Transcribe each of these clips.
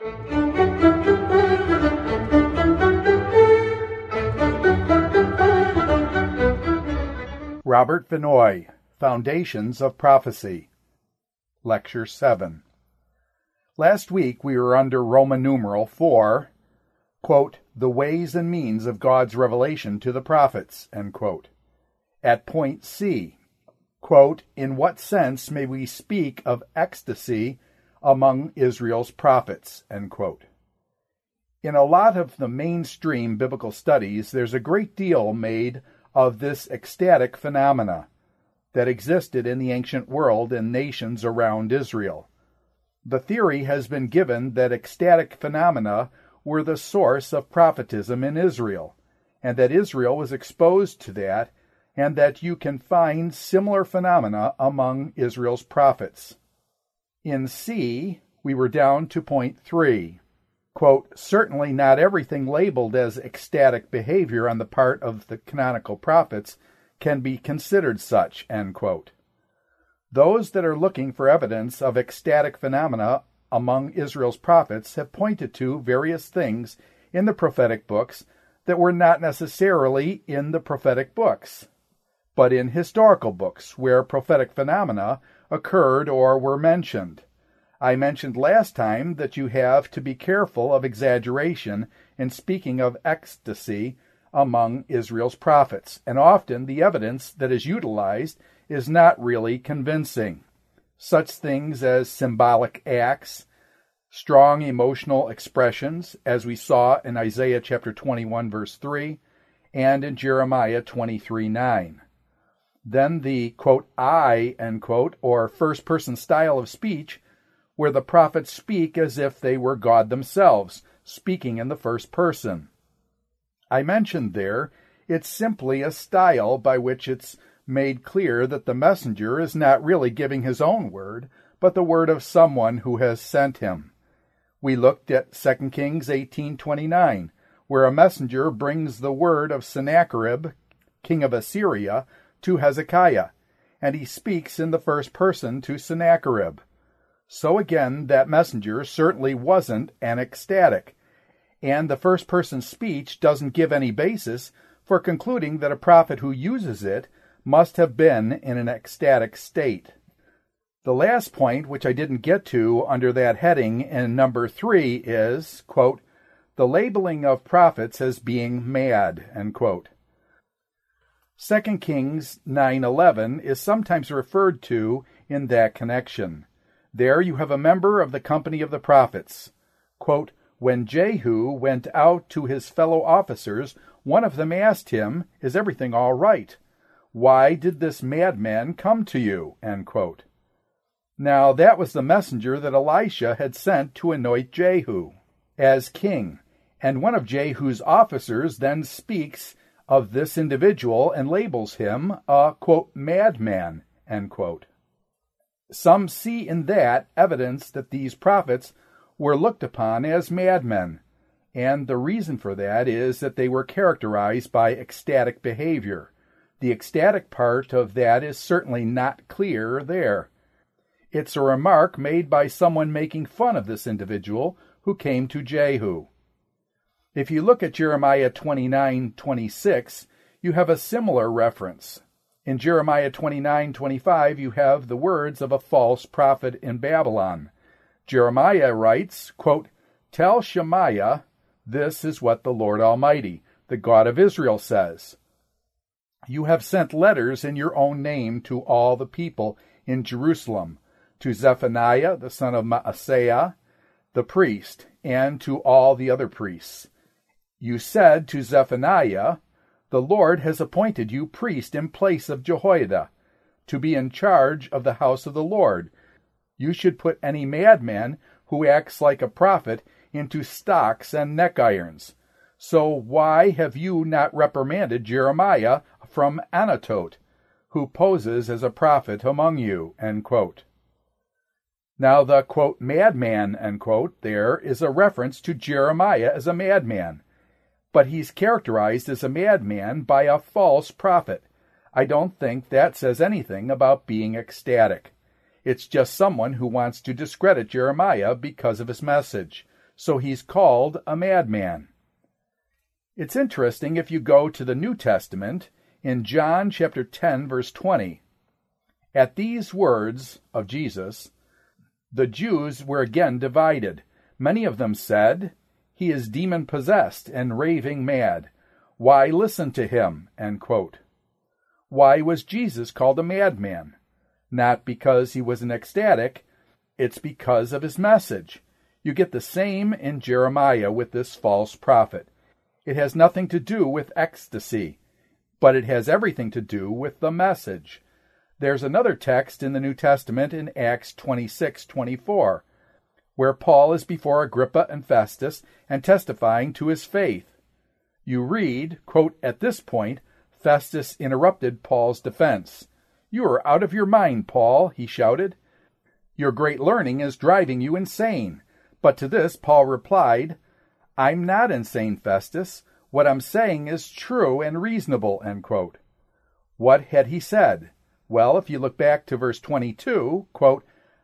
Robert Vinoy, Foundations of Prophecy, Lecture 7. Last week we were under Roman numeral 4, quote, the ways and means of God's revelation to the prophets, end quote. At point C, quote, in what sense may we speak of ecstasy among Israel's prophets, end quote. In a lot of the mainstream biblical studies, there's a great deal made of this ecstatic phenomena that existed in the ancient world and nations around Israel. The theory has been given that ecstatic phenomena were the source of prophetism in Israel, and that Israel was exposed to that, and that you can find similar phenomena among Israel's prophets. In C, we were down to point 3. Quote, certainly not everything labeled as ecstatic behavior on the part of the canonical prophets can be considered such, end quote. Those that are looking for evidence of ecstatic phenomena among Israel's prophets have pointed to various things in the prophetic books that were not necessarily in the prophetic books, but in historical books where prophetic phenomena occurred or were mentioned. I mentioned last time that you have to be careful of exaggeration in speaking of ecstasy among Israel's prophets, and often the evidence that is utilized is not really convincing. Such things as symbolic acts, strong emotional expressions, as we saw in Isaiah chapter 21, verse 3, and in Jeremiah 23:9. Then the, quote, I, end quote, or first-person style of speech, where the prophets speak as if they were God themselves, speaking in the first person. I mentioned there, it's simply a style by which it's made clear that the messenger is not really giving his own word, but the word of someone who has sent him. We looked at 2 Kings 18:29, where a messenger brings the word of Sennacherib, king of Assyria, to Hezekiah, and he speaks in the first person to Sennacherib. So again, that messenger certainly wasn't an ecstatic, and the first-person speech doesn't give any basis for concluding that a prophet who uses it must have been in an ecstatic state. The last point, which I didn't get to under that heading in number 3, is, quote, the labeling of prophets as being mad, end quote. 2 Kings 9:11 is sometimes referred to in that connection. There you have a member of the company of the prophets. Quote, when Jehu went out to his fellow officers, one of them asked him, is everything all right? Why did this madman come to you? End quote. Now that was the messenger that Elisha had sent to anoint Jehu as king, and one of Jehu's officers then speaks of this individual and labels him a, quote, madman, end quote. Some see in that evidence that these prophets were looked upon as madmen, and the reason for that is that they were characterized by ecstatic behavior. The ecstatic part of that is certainly not clear there. It's a remark made by someone making fun of this individual who came to Jehu. If you look at Jeremiah 29:26, you have a similar reference. In Jeremiah 29:25, you have the words of a false prophet in Babylon. Jeremiah writes, quote, tell Shemaiah, this is what the Lord Almighty, the God of Israel, says. You have sent letters in your own name to all the people in Jerusalem, to Zephaniah, the son of Maaseiah, the priest, and to all the other priests. You said to Zephaniah, the Lord has appointed you priest in place of Jehoiada, to be in charge of the house of the Lord. You should put any madman who acts like a prophet into stocks and neck irons. So why have you not reprimanded Jeremiah from Anatot, who poses as a prophet among you? End quote. Now the, quote, madman, end quote, there is a reference to Jeremiah as a madman. But he's characterized as a madman by a false prophet. I don't think that says anything about being ecstatic. It's just someone who wants to discredit Jeremiah because of his message. so he's called a madman. It's interesting if you go to the New Testament in John chapter 10, verse 20. At these words of Jesus, the Jews were again divided. Many of them said, "He is demon-possessed and raving mad. Why listen to him?" End quote. Why was Jesus called a madman? Not because he was an ecstatic, it's because of his message. You get the same in Jeremiah with this false prophet. It has nothing to do with ecstasy, but it has everything to do with the message. There's another text in the New Testament in Acts 26:24, where Paul is before Agrippa and Festus and testifying to his faith. You read, quote, "At this point, Festus interrupted Paul's defense. 'You are out of your mind, Paul,' he shouted. 'Your great learning is driving you insane.' But to this Paul replied, 'I'm not insane, Festus. What I'm saying is true and reasonable,' end quote. What had he said? Well, if you look back to verse 22, quote,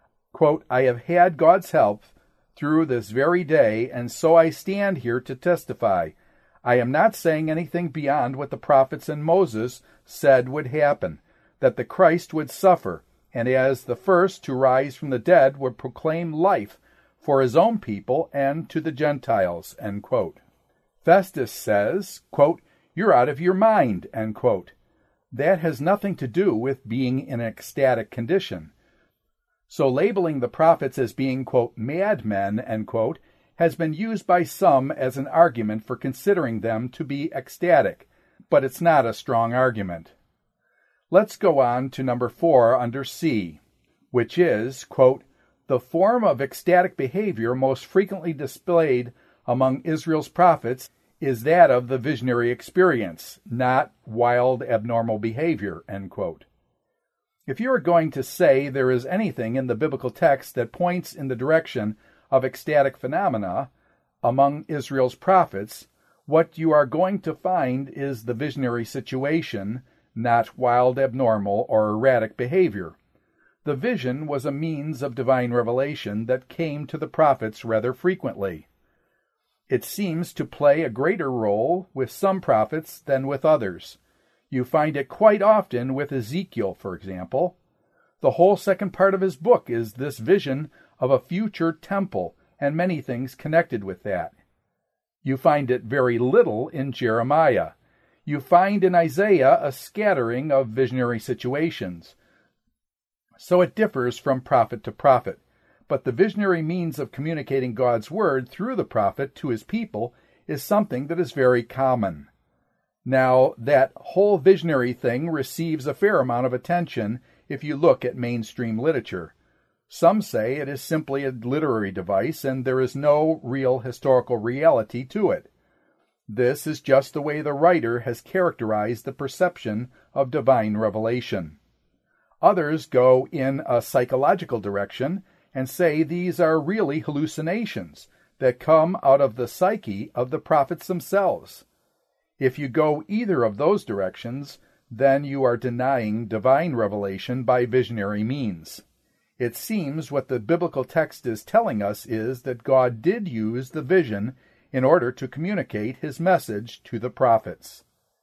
"I have had God's help through this very day, and so I stand here to testify. I am not saying anything beyond what the prophets and Moses said would happen, that the Christ would suffer, and as the first to rise from the dead would proclaim life for his own people and to the Gentiles," end quote. Festus says, quote, "You're out of your mind," end quote. That has nothing to do with being in an ecstatic condition. So labeling the prophets as being, quote, "madmen," end quote, has been used by some as an argument for considering them to be ecstatic, but it's not a strong argument. Let's go on to number 4 under C, which is, quote, "The form of ecstatic behavior most frequently displayed among Israel's prophets is that of the visionary experience, not wild abnormal behavior," end quote. If you are going to say there is anything in the biblical text that points in the direction of ecstatic phenomena among Israel's prophets, what you are going to find is the visionary situation, not wild abnormal or erratic behavior. The vision was a means of divine revelation that came to the prophets rather frequently. It seems to play a greater role with some prophets than with others. You find it quite often with Ezekiel, for example. The whole second part of his book is this vision of a future temple and many things connected with that. You find it very little in Jeremiah. You find in Isaiah a scattering of visionary situations. So it differs from prophet to prophet. But the visionary means of communicating God's word through the prophet to his people is something that is very common. Now, that whole visionary thing receives a fair amount of attention if you look at mainstream literature. Some say it is simply a literary device and there is no real historical reality to it. This is just the way the writer has characterized the perception of divine revelation. Others go in a psychological direction and say these are really hallucinations that come out of the psyche of the prophets themselves. If you go either of those directions, then you are denying divine revelation by visionary means. It seems what the biblical text is telling us is that God did use the vision in order to communicate his message to the prophets.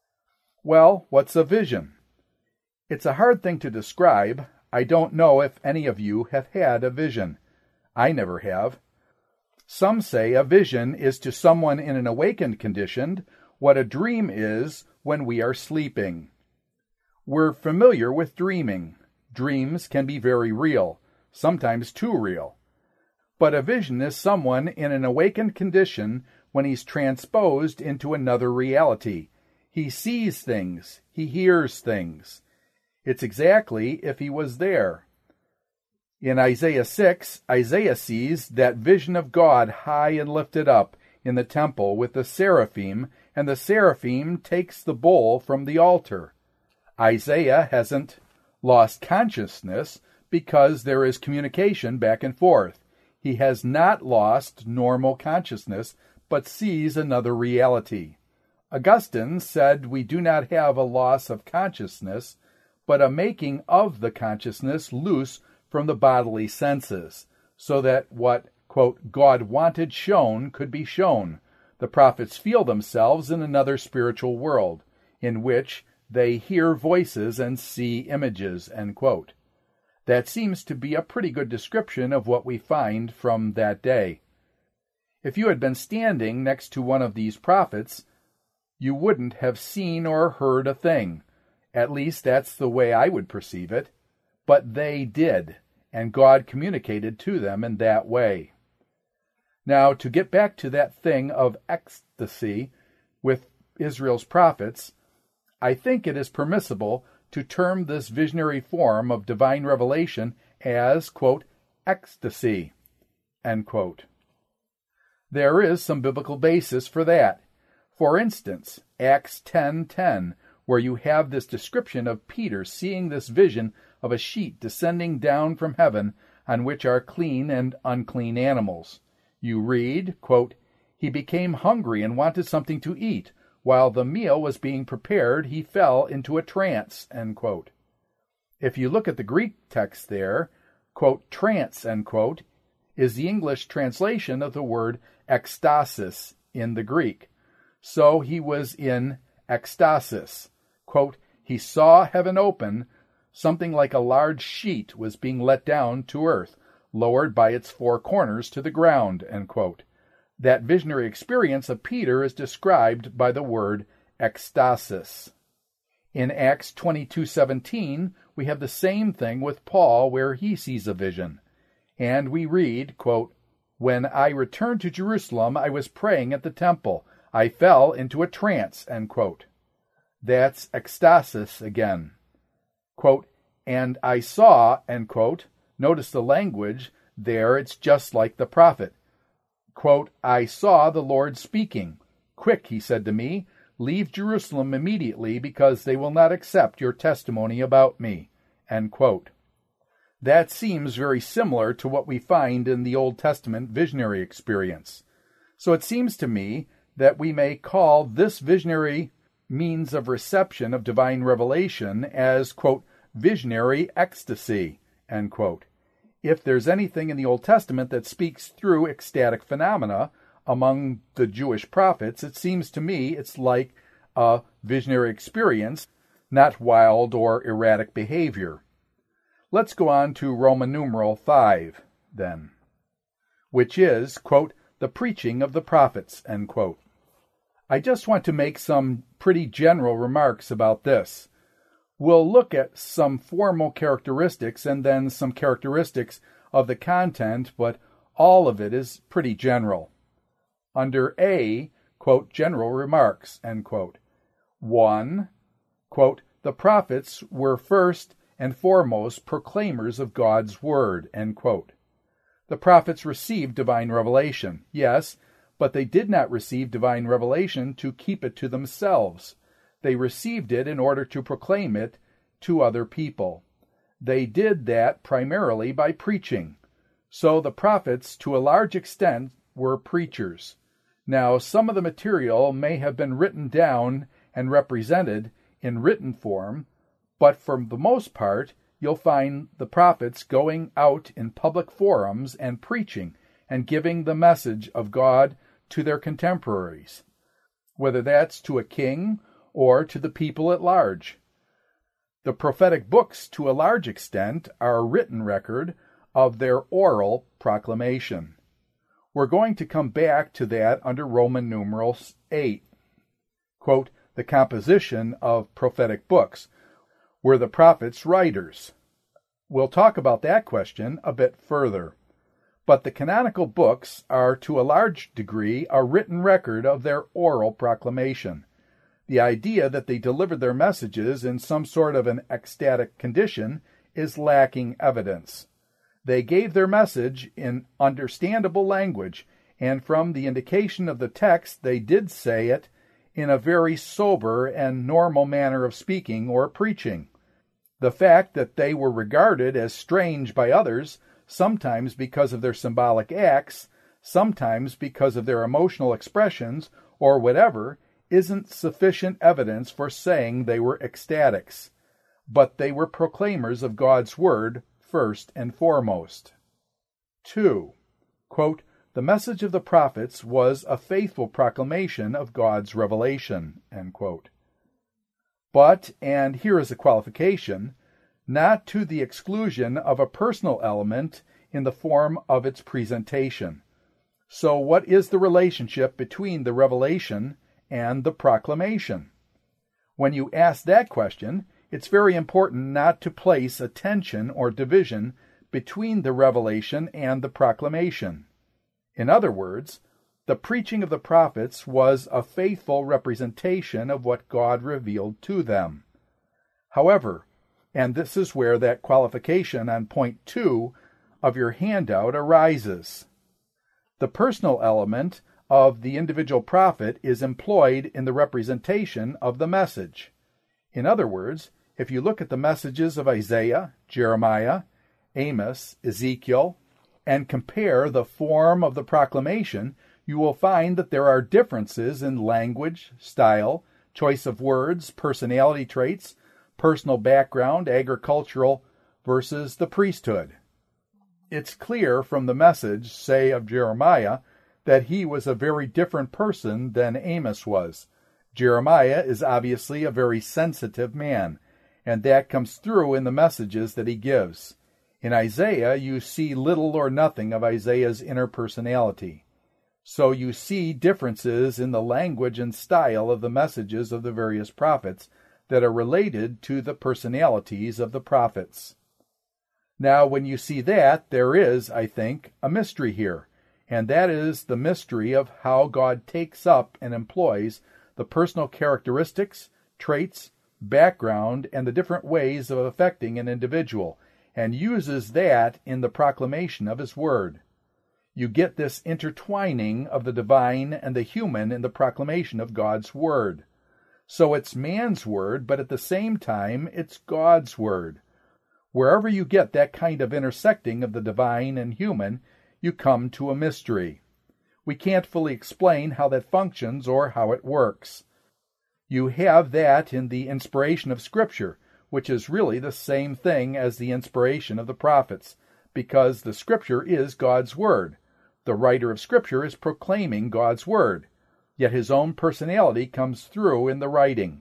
Well, what's a vision? It's a hard thing to describe. I don't know if any of you have had a vision. I never have. Some say a vision is to someone in an awakened condition what a dream is when we are sleeping. We're familiar with dreaming. Dreams can be very real, sometimes too real. But a vision is someone in an awakened condition when he's transposed into another reality. He sees things. He hears things. It's exactly if he was there. In Isaiah 6, Isaiah sees that vision of God high and lifted up in the temple with the seraphim, and the seraphim takes the bowl from the altar. Isaiah hasn't lost consciousness because there is communication back and forth. He has not lost normal consciousness, but sees another reality. Augustine said we do not have a loss of consciousness, but a making of the consciousness loose from the bodily senses, so that what, quote, God wanted shown could be shown. The prophets feel themselves in another spiritual world, in which they hear voices and see images, end quote. That seems to be a pretty good description of what we find from that day. If you had been standing next to one of these prophets, you wouldn't have seen or heard a thing. At least that's the way I would perceive it. But they did, and God communicated to them in that way. Now, to get back to that thing of ecstasy with Israel's prophets, I think it is permissible to term this visionary form of divine revelation as, quote, ecstasy, end quote. There is some biblical basis for that. For instance, Acts 10:10, where you have this description of Peter seeing this vision of a sheet descending down from heaven on which are clean and unclean animals. You read, quote, he became hungry and wanted something to eat. While the meal was being prepared, he fell into a trance, end quote. If you look at the Greek text there, quote, trance, end quote, is the English translation of the word ecstasis in the Greek. So he was in ecstasis. Quote, he saw heaven open, something like a large sheet was being let down to earth, lowered by its four corners to the ground, end quote. That visionary experience of Peter is described by the word ecstasis. In Acts 22:17, we have the same thing with Paul where he sees a vision. And we read, quote, when I returned to Jerusalem, I was praying at the temple. I fell into a trance, end quote. That's ecstasis again. Quote, and I saw, end quote. Notice the language there, it's just like the prophet. Quote, I saw the Lord speaking. Quick, he said to me, leave Jerusalem immediately because they will not accept your testimony about me, end quote. That seems very similar to what we find in the Old Testament visionary experience. So it seems to me that we may call this visionary means of reception of divine revelation as, quote, visionary ecstasy, end quote. If there's anything in the Old Testament that speaks through ecstatic phenomena among the Jewish prophets, it seems to me it's like a visionary experience, not wild or erratic behavior. Let's go on to Roman numeral 5, then, which is, quote, the preaching of the prophets, end quote. I just want to make some pretty general remarks about this. We'll look at some formal characteristics and then some characteristics of the content, but all of it is pretty general. Under A, quote, general remarks, end quote. 1, quote, the prophets were first and foremost proclaimers of God's word, end quote. The prophets received divine revelation, yes, but they did not receive divine revelation to keep it to themselves. They received it in order to proclaim it to other people. They did that primarily by preaching. So the prophets, to a large extent, were preachers. Now, some of the material may have been written down and represented in written form, but for the most part, you'll find the prophets going out in public forums and preaching and giving the message of God to their contemporaries, whether that's to a king or to the people at large. The prophetic books, to a large extent, are a written record of their oral proclamation. We're going to come back to that under Roman numeral 8. Quote, the composition of prophetic books. Were the prophets writers? We'll talk about that question a bit further. But the canonical books are to a large degree a written record of their oral proclamation. The idea that they delivered their messages in some sort of an ecstatic condition is lacking evidence. They gave their message in understandable language, and from the indication of the text, they did say it in a very sober and normal manner of speaking or preaching. The fact that they were regarded as strange by others, sometimes because of their symbolic acts, sometimes because of their emotional expressions, or whatever, isn't sufficient evidence for saying they were ecstatics. But they were proclaimers of God's word first and foremost. 2. quote, "The message of the prophets was a faithful proclamation of God's revelation," end quote. But, and here is a qualification, not to the exclusion of a personal element in the form of its presentation. So what is the relationship between the revelation and the proclamation? When you ask that question, it's very important not to place a tension or division between the revelation and the proclamation. In other words, the preaching of the prophets was a faithful representation of what God revealed to them. However, and this is where that qualification on point 2 of your handout arises, the personal element of the individual prophet is employed in the representation of the message. In other words, if you look at the messages of Isaiah, Jeremiah, Amos, Ezekiel, and compare the form of the proclamation, you will find that there are differences in language, style, choice of words, personality traits, personal background, agricultural versus the priesthood. It's clear from the message, say, of Jeremiah, that he was a very different person than Amos was. Jeremiah is obviously a very sensitive man, and that comes through in the messages that he gives. In Isaiah, you see little or nothing of Isaiah's inner personality. So you see differences in the language and style of the messages of the various prophets that are related to the personalities of the prophets. Now, when you see that, there is, I think, a mystery here, and that is the mystery of how God takes up and employs the personal characteristics, traits, background, and the different ways of affecting an individual, and uses that in the proclamation of his word. You get this intertwining of the divine and the human in the proclamation of God's word. So it's man's word, but at the same time, it's God's word. Wherever you get that kind of intersecting of the divine and human, you come to a mystery. We can't fully explain how that functions or how it works. You have that in the inspiration of Scripture, which is really the same thing as the inspiration of the prophets, because the Scripture is God's word. The writer of Scripture is proclaiming God's word, yet his own personality comes through in the writing.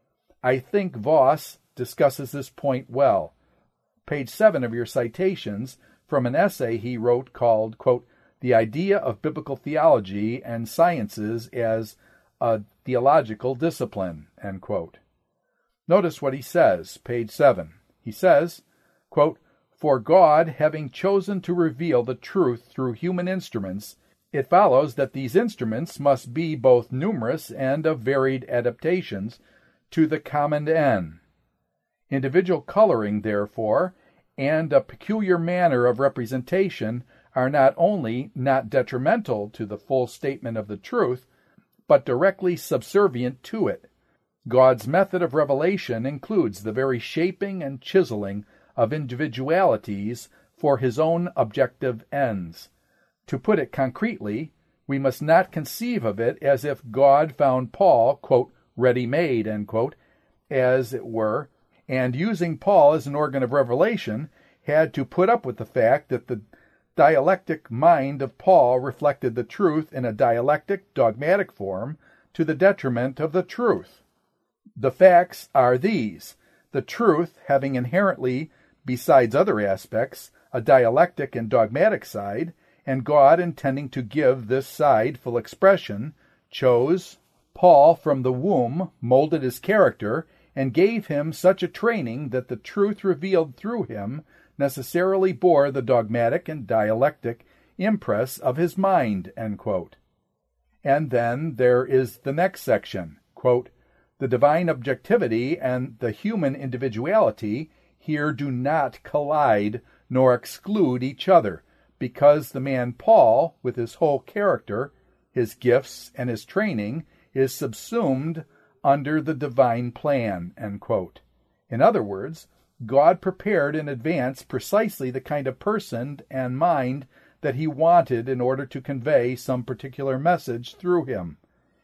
I think Voss discusses this point well. Page 7 of your citations from an essay he wrote called, quote, "The Idea of Biblical Theology and Sciences as a Theological Discipline," end quote. Notice what he says, page 7. He says, quote, "For God, having chosen to reveal the truth through human instruments, it follows that these instruments must be both numerous and of varied adaptations to the common end. Individual coloring, therefore, and a peculiar manner of representation are not only not detrimental to the full statement of the truth, but directly subservient to it. God's method of revelation includes the very shaping and chiseling of individualities for his own objective ends. To put it concretely, we must not conceive of it as if God found Paul, quote, ready-made, end quote, as it were, and using Paul as an organ of revelation, had to put up with the fact that the dialectic mind of Paul reflected the truth in a dialectic, dogmatic form to the detriment of the truth. The facts are these: the truth having inherently, besides other aspects, a dialectic and dogmatic side, and God intending to give this side full expression, chose Paul from the womb, molded his character, and gave him such a training that the truth revealed through him necessarily bore the dogmatic and dialectic impress of his mind," end quote. And then there is the next section, quote, "The divine objectivity and the human individuality here do not collide nor exclude each other, because the man Paul, with his whole character, his gifts, and his training, is subsumed under the divine plan," end quote. In other words, God prepared in advance precisely the kind of person and mind that he wanted in order to convey some particular message through him.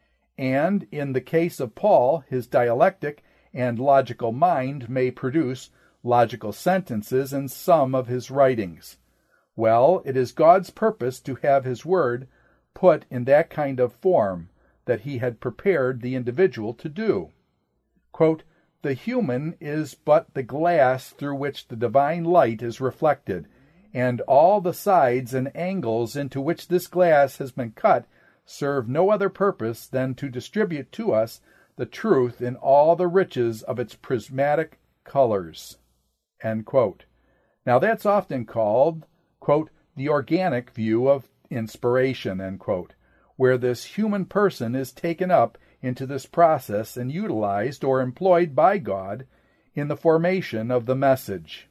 And in the case of Paul, his dialectic and logical mind may produce logical sentences in some of his writings, Well, it is God's purpose to have his word put in that kind of form that he had prepared the individual to do. Quote, "The human is but the glass through which the divine light is reflected, and all the sides and angles into which this glass has been cut serve no other purpose than to distribute to us the truth in all the riches of its prismatic colors." End quote. Now that's often called, quote, "the organic view of inspiration," end quote, where this human person is taken up into this process and utilized or employed by God in the formation of the message.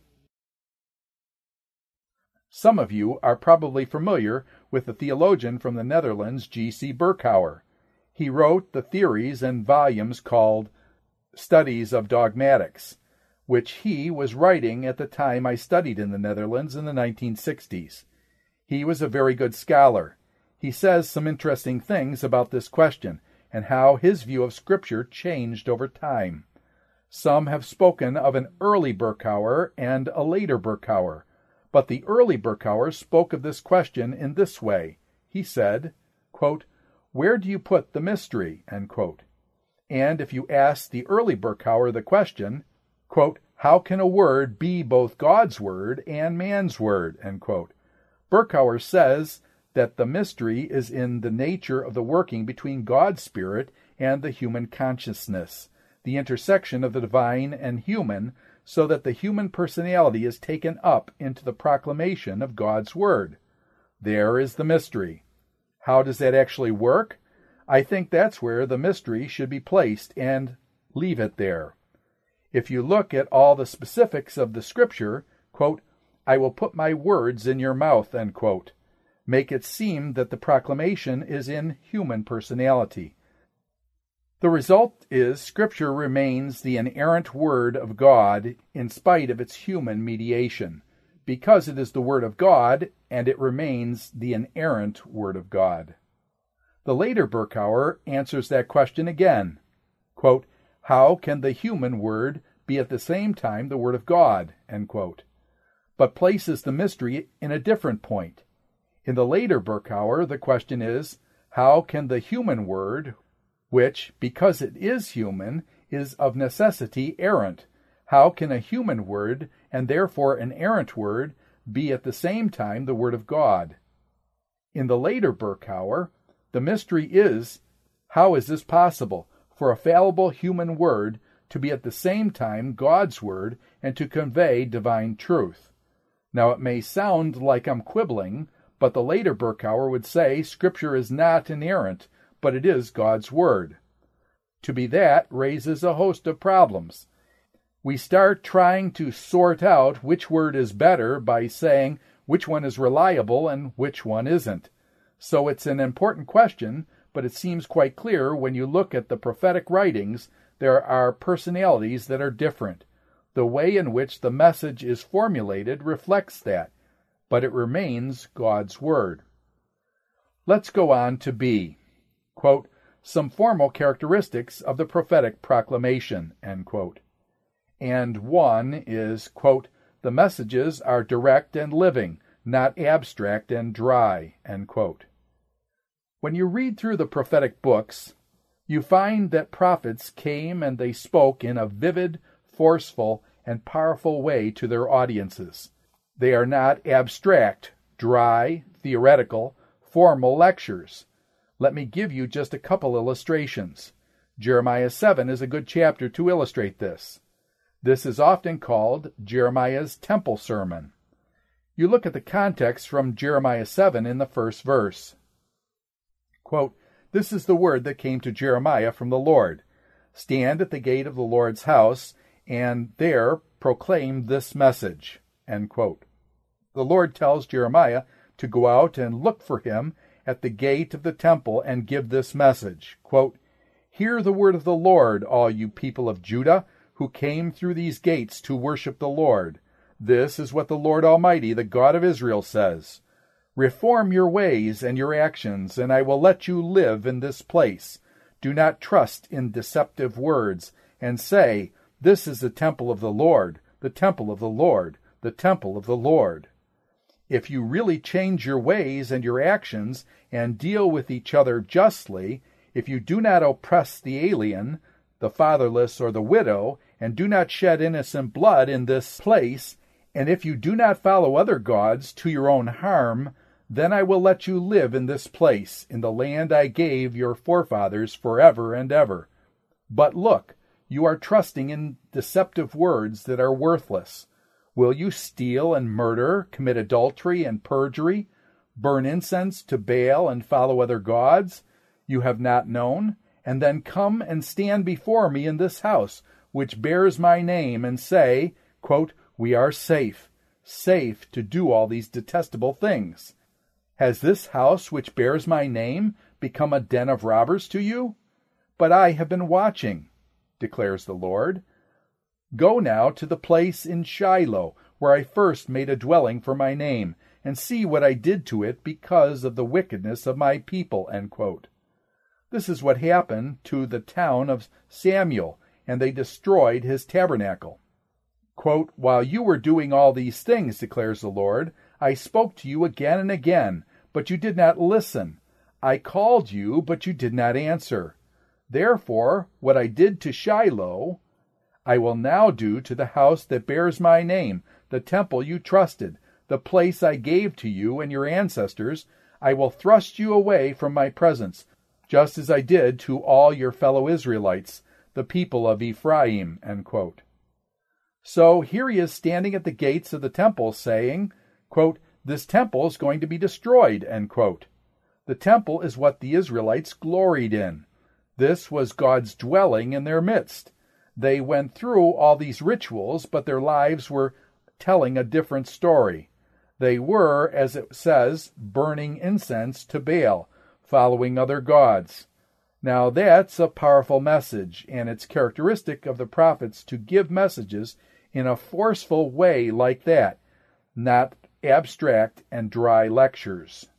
Some of you are probably familiar with the theologian from the Netherlands, G.C. Berkouwer. He wrote the theories and volumes called Studies of Dogmatics, which he was writing at the time I studied in the Netherlands in the 1960s. He was a very good scholar. He says some interesting things about this question and how his view of Scripture changed over time. Some have spoken of an early Berkouwer and a later Berkouwer, but the early Berkouwer spoke of this question in this way. He said, quote, "Where do you put the mystery?" End quote. And if you ask the early Berkouwer the question, quote, "How can a word be both God's word and man's word?" End quote. Berkouwer says that the mystery is in the nature of the working between God's Spirit and the human consciousness, the intersection of the divine and human, so that the human personality is taken up into the proclamation of God's Word. There is the mystery. How does that actually work? I think that's where the mystery should be placed, and leave it there. If you look at all the specifics of the Scripture, quote, "I will put my words in your mouth," end quote, make it seem that the proclamation is in human personality. The result is Scripture remains the inerrant Word of God in spite of its human mediation, because it is the Word of God, and it remains the inerrant Word of God. The later Berkouwer answers that question again. Quote, "How can the human Word be at the same time the Word of God?" End quote, but places the mystery in a different point. In the later Berkouwer, the question is, how can the human Word, which, because it is human, is of necessity errant, how can a human word, and therefore an errant word, be at the same time the Word of God? In the later Berkouwer, the mystery is, how is this possible for a fallible human word to be at the same time God's Word and to convey divine truth? Now it may sound like I'm quibbling, but the later Berkouwer would say Scripture is not inerrant, but it is God's Word. To be that raises a host of problems. We start trying to sort out which word is better by saying which one is reliable and which one isn't. So it's an important question, but it seems quite clear when you look at the prophetic writings, there are personalities that are different. The way in which the message is formulated reflects that, but it remains God's Word. Let's go on to B. Quote, "Some formal characteristics of the prophetic proclamation," end quote. And one is, quote, "The messages are direct and living, not abstract and dry," end quote. When you read through the prophetic books, you find that prophets came and they spoke in a vivid, forceful, and powerful way to their audiences. They are not abstract, dry, theoretical, formal lectures. Let me give you just a couple illustrations. Jeremiah 7 is a good chapter to illustrate this. This is often called Jeremiah's Temple Sermon. You look at the context from Jeremiah 7 in the first verse. Quote, "This is the word that came to Jeremiah from the Lord. Stand at the gate of the Lord's house, and there proclaim this message." End quote. The Lord tells Jeremiah to go out and look for him at the gate of the temple and give this message. Quote, "Hear the word of the Lord, all you people of Judah, who came through these gates to worship the Lord. This is what the Lord Almighty, the God of Israel, says. Reform your ways and your actions, and I will let you live in this place. Do not trust in deceptive words, and say, 'This is the temple of the Lord, the temple of the Lord, the temple of the Lord.'" If you really change your ways and your actions and deal with each other justly, if you do not oppress the alien, the fatherless, or the widow, and do not shed innocent blood in this place, and if you do not follow other gods to your own harm, then I will let you live in this place, in the land I gave your forefathers forever and ever. But look, you are trusting in deceptive words that are worthless. Will you steal and murder, commit adultery and perjury, burn incense to Baal and follow other gods you have not known, and then come and stand before me in this house, which bears my name, and say, quote, we are safe to do all these detestable things? Has this house which bears my name become a den of robbers to you? But I have been watching, declares the Lord. Go now to the place in Shiloh, where I first made a dwelling for my name, and see what I did to it because of the wickedness of my people. End quote. This is what happened to the town of Samuel, and they destroyed his tabernacle. Quote, while you were doing all these things, declares the Lord, I spoke to you again and again, but you did not listen. I called you, but you did not answer. Therefore, what I did to Shiloh, I will now do to the house that bears my name, the temple you trusted, the place I gave to you and your ancestors. I will thrust you away from my presence, just as I did to all your fellow Israelites, the people of Ephraim. End quote. So here he is standing at the gates of the temple saying, quote, this temple is going to be destroyed. End quote. The temple is what the Israelites gloried in. This was God's dwelling in their midst. They went through all these rituals, but their lives were telling a different story. They were, as it says, burning incense to Baal, following other gods. Now that's a powerful message, and it's characteristic of the prophets to give messages in a forceful way like that, not abstract and dry lectures.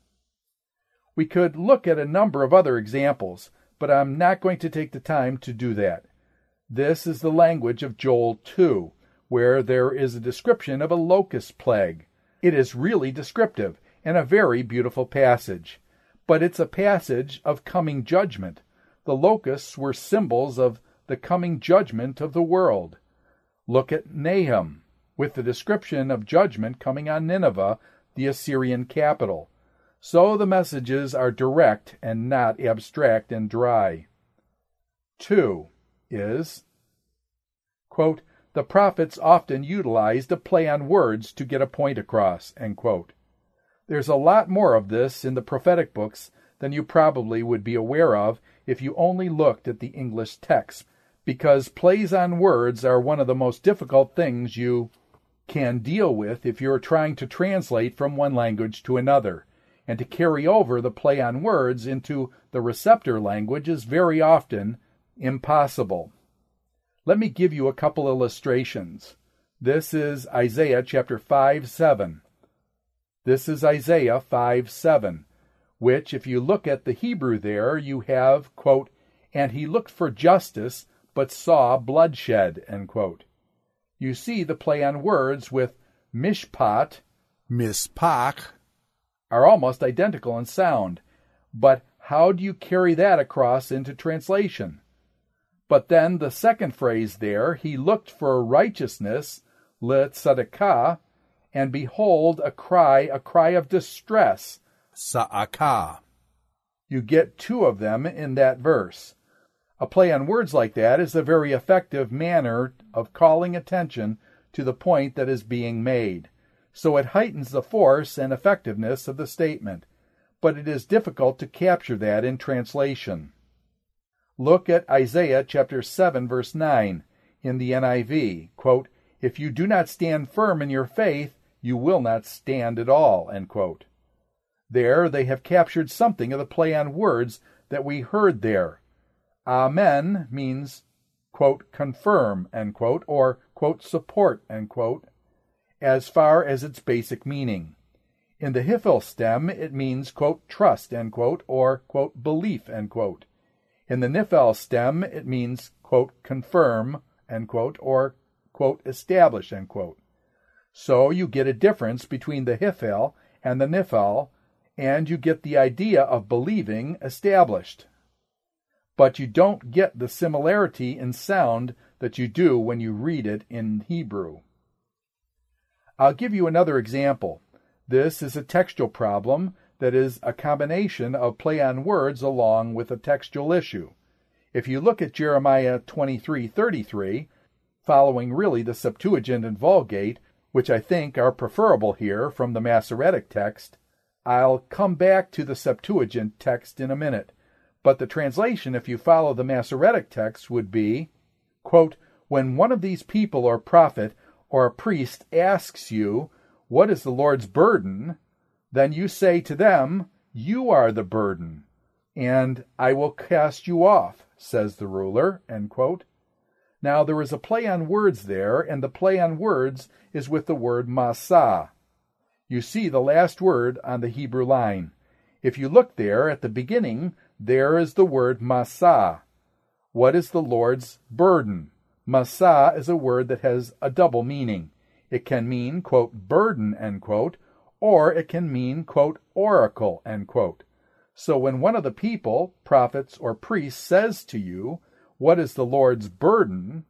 We could look at a number of other examples, but I'm not going to take the time to do that. This is the language of Joel 2, where there is a description of a locust plague. It is really descriptive and a very beautiful passage, but it's a passage of coming judgment. The locusts were symbols of the coming judgment of the world. Look at Nahum, with the description of judgment coming on Nineveh, the Assyrian capital. So the messages are direct and not abstract and dry. 2 is, quote, the prophets often utilized a play on words to get a point across, end quote. There's a lot more of this in the prophetic books than you probably would be aware of if you only looked at the English text, because plays on words are one of the most difficult things you can deal with if you're trying to translate from one language to another, and to carry over the play on words into the receptor language is very often impossible. Let me give you a couple illustrations. This is Isaiah chapter 5:7. This is Isaiah 5:7, which, if you look at the Hebrew there, you have, quote, and he looked for justice, but saw bloodshed, end quote. You see the play on words with mishpat, mispach, are almost identical in sound, but how do you carry that across into translation? But then the second phrase there, he looked for righteousness, letzedakah, and behold, a cry of distress, sa'akah. You get two of them in that verse. A play on words like that is a very effective manner of calling attention to the point that is being made. So it heightens the force and effectiveness of the statement, but it is difficult to capture that in translation. Look at Isaiah chapter 7, verse 9 in the NIV. Quote, if you do not stand firm in your faith, you will not stand at all, end quote. There they have captured something of the play on words that we heard there. Amen means, quote, confirm, end quote, or, quote, support, end quote, as far as its basic meaning. In the Hiphil stem, it means, quote, trust, end quote, or, quote, belief, end quote. In the Niphal stem, it means, quote, confirm, end quote, or, quote, establish, end quote. So you get a difference between the Hiphil and the Niphal, and you get the idea of believing established. But you don't get the similarity in sound that you do when you read it in Hebrew. I'll give you another example. This is a textual problem that is a combination of play on words along with a textual issue. If you look at Jeremiah 23:33, following really the Septuagint and Vulgate, which I think are preferable here from the Masoretic text, I'll come back to the Septuagint text in a minute, but the translation, if you follow the Masoretic text, would be, quote, "When one of these people or prophet or a priest asks you, 'What is the Lord's burden?' then you say to them, 'You are the burden, and I will cast you off,' says the ruler," end quote. Now there is a play on words there, and the play on words is with the word masah. You see the last word on the Hebrew line. If you look there at the beginning, there is the word masah. What is the Lord's burden? Masah is a word that has a double meaning. It can mean, quote, burden, end quote, or it can mean, quote, oracle, end quote. So when one of the people, prophets or priests, says to you, "What is the Lord's burden?"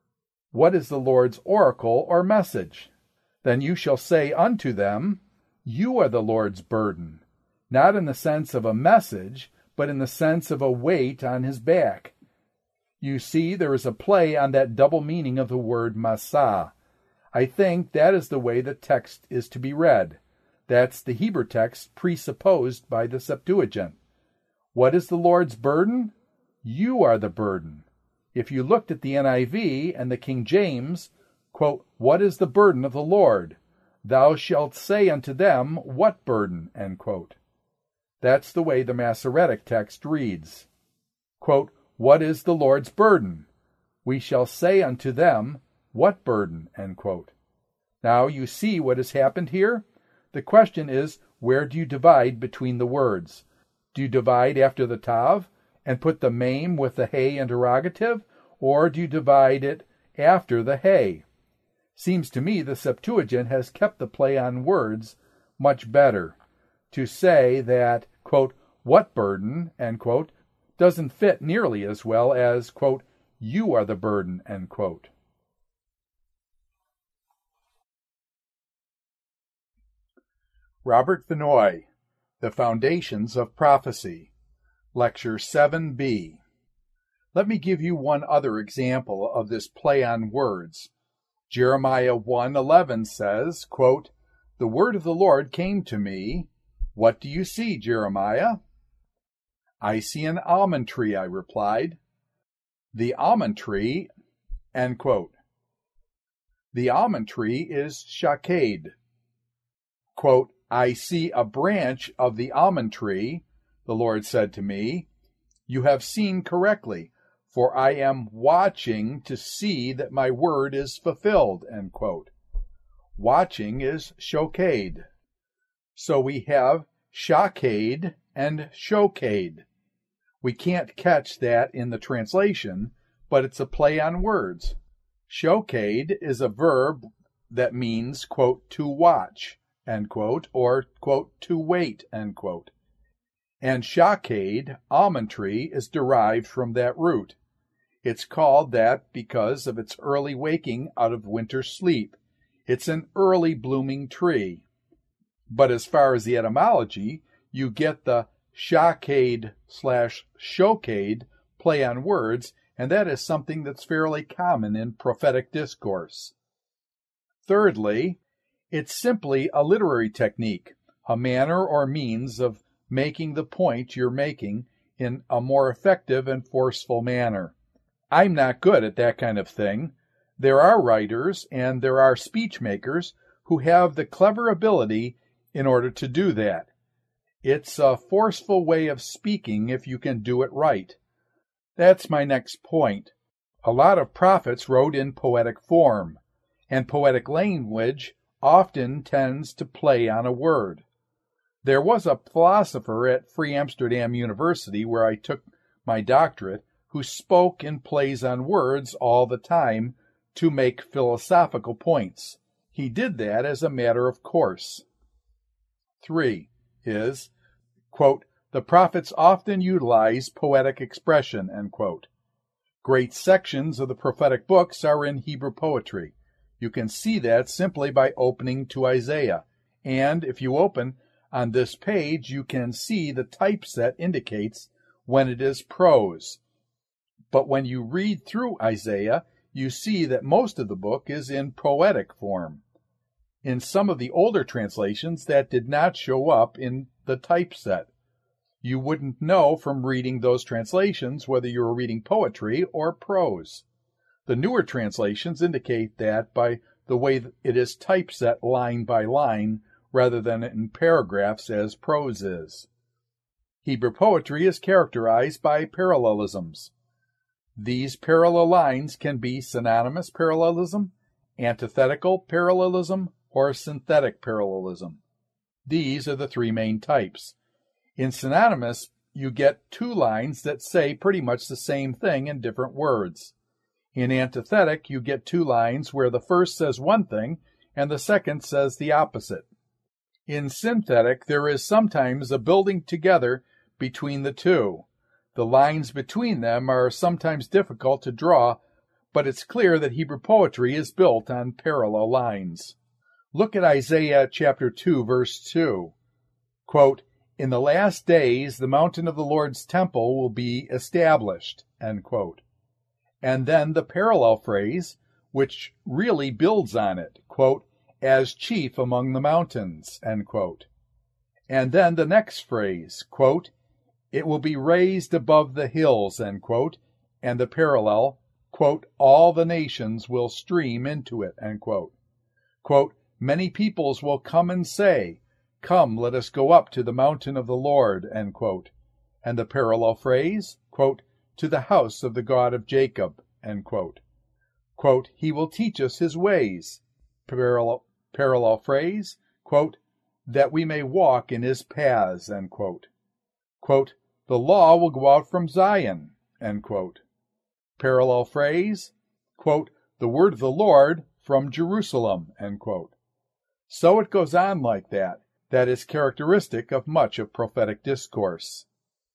what is the Lord's oracle or message? Then you shall say unto them, "You are the Lord's burden," not in the sense of a message, but in the sense of a weight on his back. You see, there is a play on that double meaning of the word masah. I think that is the way the text is to be read. That's the Hebrew text presupposed by the Septuagint. What is the Lord's burden? You are the burden. If you looked at the NIV and the King James, quote, "What is the burden of the Lord? Thou shalt say unto them, what burden?" end quote. That's the way the Masoretic text reads. Quote, "What is the Lord's burden? We shall say unto them, what burden?" end quote. Now you see what has happened here? The question is, where do you divide between the words? Do you divide after the tav and put the mem with the hey interrogative, or do you divide it after the hey? Seems to me the Septuagint has kept the play on words much better. To say that, quote, "what burden," end quote, doesn't fit nearly as well as, quote, "you are the burden," end quote. Robert Vinoy, The Foundations of Prophecy, Lecture 7b. Let me give you one other example of this play on words. Jeremiah 1:11 says, quote, "The word of the Lord came to me." What do you see, Jeremiah? "I see an almond tree," I replied. "The almond tree," end quote. The almond tree is shaked. Quote, "I see a branch of the almond tree," the Lord said to me. "You have seen correctly, for I am watching to see that my word is fulfilled," end quote. Watching is shoked. So we have shaked and shoked. We can't catch that in the translation, but it's a play on words. Shoked is a verb that means, quote, "to watch," end quote, or, quote, "to wait," end quote. And shaked, almond tree, is derived from that root. It's called that because of its early waking out of winter sleep. It's an early blooming tree. But as far as the etymology, you get the shaked/shoked play on words, and that is something that's fairly common in prophetic discourse. Thirdly, it's simply a literary technique, a manner or means of making the point you're making in a more effective and forceful manner. I'm not good at that kind of thing. There are writers and there are speech makers who have the clever ability in order to do that. It's a forceful way of speaking if you can do it right. That's my next point. A lot of prophets wrote in poetic form, and poetic language often tends to play on a word. There was a philosopher at Free Amsterdam University, where I took my doctorate, who spoke in plays on words all the time to make philosophical points. He did that as a matter of course. 3 is, quote, the prophets often utilize poetic expression, end quote. Great sections of the prophetic books are in Hebrew poetry. You can see that simply by opening to Isaiah. And if you open on this page, you can see the typeset indicates when it is prose. But when you read through Isaiah, you see that most of the book is in poetic form. In some of the older translations, that did not show up in the typeset. You wouldn't know from reading those translations whether you were reading poetry or prose. The newer translations indicate that by the way it is typeset line by line rather than in paragraphs as prose is. Hebrew poetry is characterized by parallelisms. These parallel lines can be synonymous parallelism, antithetical parallelism, or synthetic parallelism. These are the three main types. In synonymous, you get two lines that say pretty much the same thing in different words. In antithetic, you get two lines where the first says one thing and the second says the opposite. In synthetic, there is sometimes a building together between the two. The lines between them are sometimes difficult to draw, but it's clear that Hebrew poetry is built on parallel lines. Look at Isaiah chapter 2, verse 2. Quote, in the last days, the mountain of the Lord's temple will be established, end quote. And then the parallel phrase, which really builds on it, quote, as chief among the mountains, end quote. And then the next phrase, quote, it will be raised above the hills, end quote, and the parallel, quote, all the nations will stream into it, end quote. Quote, many peoples will come and say, come, let us go up to the mountain of the Lord, end quote. And the parallel phrase, quote, to the house of the God of Jacob, end quote. Quote, he will teach us his ways. Parallel phrase, quote, that we may walk in his paths, end quote. Quote, the law will go out from Zion, end quote. Parallel phrase, quote, the word of the Lord from Jerusalem, end quote. So it goes on like that. That is characteristic of much of prophetic discourse.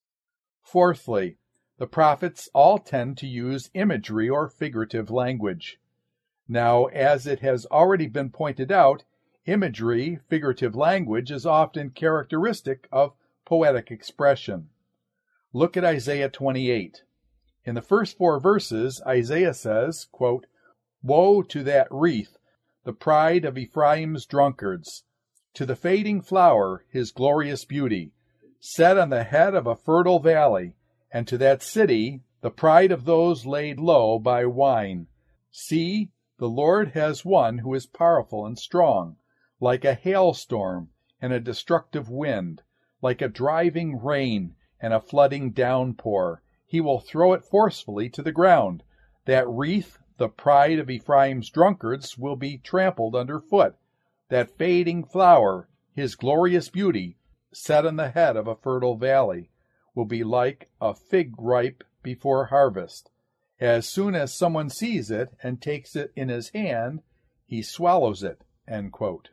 Fourthly, the prophets all tend to use imagery or figurative language. Now, as it has already been pointed out, imagery, figurative language, is often characteristic of poetic expression. Look at Isaiah 28. In the first 4 verses, Isaiah says, quote, woe to that wreath, the pride of Ephraim's drunkards, to the fading flower, his glorious beauty, set on the head of a fertile valley, and to that city, the pride of those laid low by wine. See, the Lord has one who is powerful and strong, like a hailstorm and a destructive wind, like a driving rain and a flooding downpour. He will throw it forcefully to the ground. That wreath, the pride of Ephraim's drunkards, will be trampled underfoot. That fading flower, his glorious beauty, set on the head of a fertile valley, will be like a fig ripe before harvest. As soon as someone sees it and takes it in his hand, he swallows it, end quote.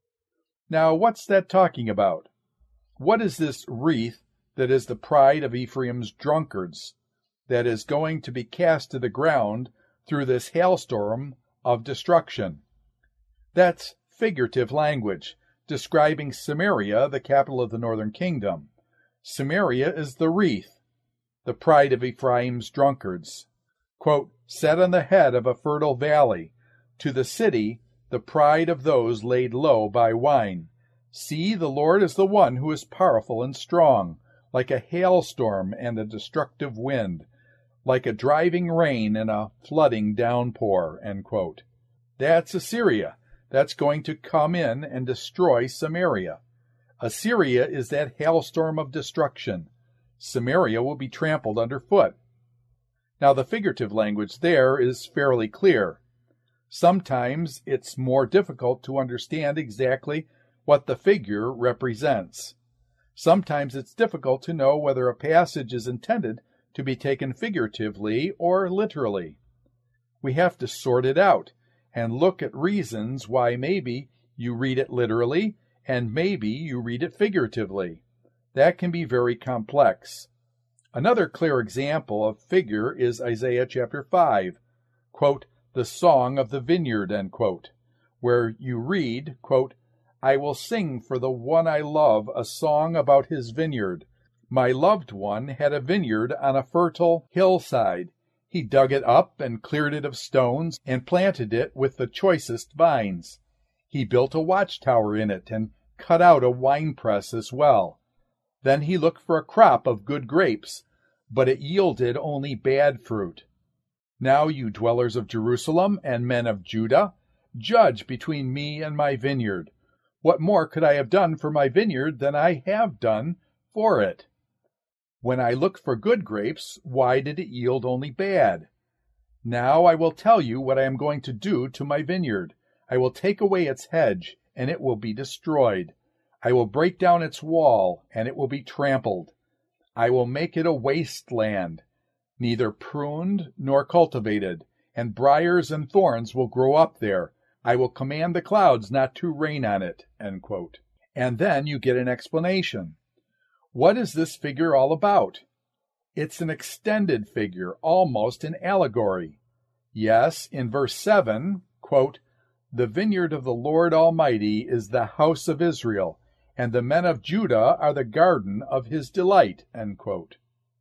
Now, what's that talking about? What is this wreath that is the pride of Ephraim's drunkards, that is going to be cast to the ground through this hailstorm of destruction? That's figurative language, describing Samaria, the capital of the northern kingdom. Samaria is the wreath, the pride of Ephraim's drunkards. Quote, set on the head of a fertile valley, to the city, the pride of those laid low by wine. See, the Lord is the one who is powerful and strong, like a hailstorm and a destructive wind, like a driving rain and a flooding downpour, end quote. That's Assyria. That's going to come in and destroy Samaria. Assyria is that hailstorm of destruction. Samaria will be trampled underfoot. Now, the figurative language there is fairly clear. Sometimes it's more difficult to understand exactly what the figure represents. Sometimes it's difficult to know whether a passage is intended to be taken figuratively or literally. We have to sort it out, and look at reasons why maybe you read it literally and maybe you read it figuratively. That can be very complex. Another clear example of figure is Isaiah chapter 5, quote, the song of the vineyard, end quote, where you read, quote, I will sing for the one I love a song about his vineyard. My loved one had a vineyard on a fertile hillside. He dug it up and cleared it of stones and planted it with the choicest vines. He built a watchtower in it and cut out a winepress as well. Then he looked for a crop of good grapes, but it yielded only bad fruit. Now you dwellers of Jerusalem and men of Judah, judge between me and my vineyard. What more could I have done for my vineyard than I have done for it? When I looked for good grapes, why did it yield only bad? Now I will tell you what I am going to do to my vineyard. I will take away its hedge, and it will be destroyed. I will break down its wall, and it will be trampled. I will make it a wasteland, neither pruned nor cultivated, and briars and thorns will grow up there. I will command the clouds not to rain on it, end quote. And then you get an explanation. What is this figure all about? It's an extended figure, almost an allegory. Yes, in verse 7, quote, the vineyard of the Lord Almighty is the house of Israel, and the men of Judah are the garden of his delight, end quote.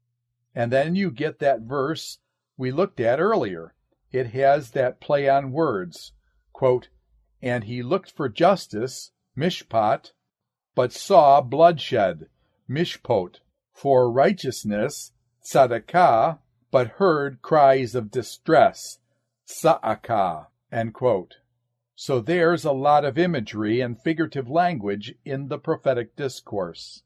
And then you get that verse we looked at earlier. It has that play on words, quote, and he looked for justice, mishpat, but saw bloodshed, mishpot, for righteousness, tzedakah, but heard cries of distress, sa'akah, end quote. So there's a lot of imagery and figurative language in the prophetic discourse.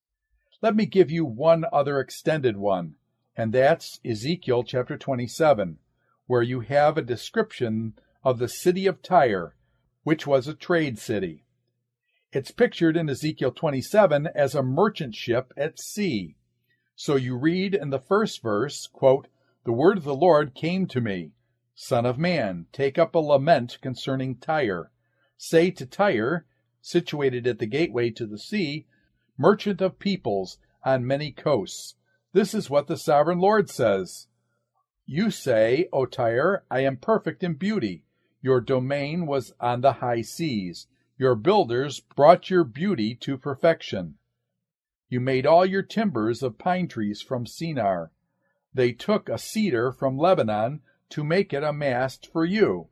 Let me give you one other extended one, and that's Ezekiel chapter 27, where you have a description of the city of Tyre, which was a trade city. It's pictured in Ezekiel 27 as a merchant ship at sea. So you read in the first verse, quote, the word of the Lord came to me, Son of man, take up a lament concerning Tyre. Say to Tyre, situated at the gateway to the sea, merchant of peoples on many coasts, this is what the sovereign Lord says. You say, O Tyre, I am perfect in beauty. Your domain was on the high seas. Your builders brought your beauty to perfection. You made all your timbers of pine trees from Shinar. They took a cedar from Lebanon to make it a mast for you.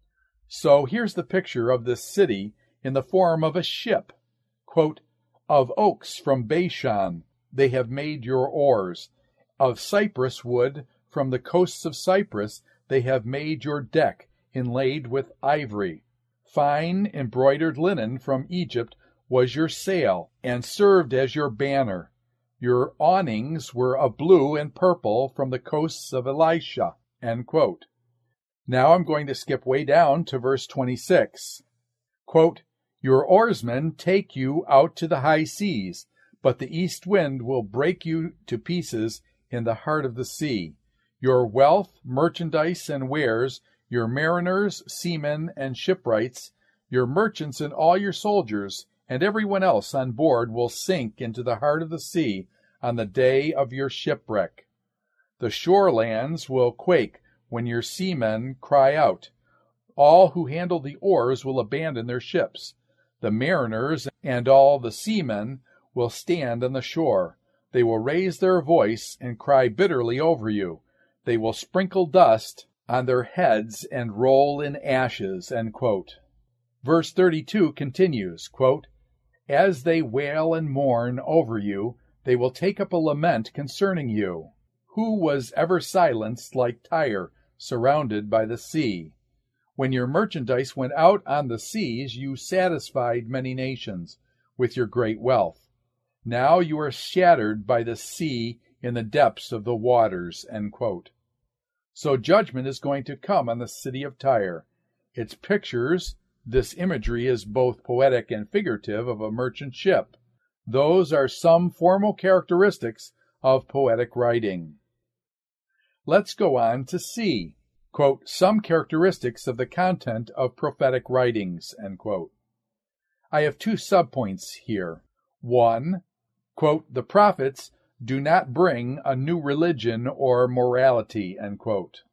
So here's the picture of this city in the form of a ship. Quote, of oaks from Bashan they have made your oars. Of cypress wood from the coasts of Cyprus they have made your deck, inlaid with ivory. Fine embroidered linen from Egypt was your sail, and served as your banner. Your awnings were of blue and purple from the coasts of Elisha. End quote. Now I'm going to skip way down to verse 26. Quote, your oarsmen take you out to the high seas, but the east wind will break you to pieces in the heart of the sea. Your wealth, merchandise, and wares, your mariners, seamen, and shipwrights, your merchants and all your soldiers, and everyone else on board will sink into the heart of the sea on the day of your shipwreck. The shorelands will quake when your seamen cry out. All who handle the oars will abandon their ships. The mariners and all the seamen will stand on the shore. They will raise their voice and cry bitterly over you. They will sprinkle dust on their heads and roll in ashes. End quote. Verse 32 continues, quote, as they wail and mourn over you, they will take up a lament concerning you. Who was ever silenced like Tyre, surrounded by the sea? When your merchandise went out on the seas, you satisfied many nations with your great wealth. Now you are shattered by the sea in the depths of the waters. End quote. So judgment is going to come on the city of Tyre. Its pictures, this imagery is both poetic and figurative of a merchant ship. Those are some formal characteristics of poetic writing. Let's go on to C. quote, some characteristics of the content of prophetic writings, end quote. I have two subpoints here. One, quote, the prophets do not bring a new religion or morality, end quote.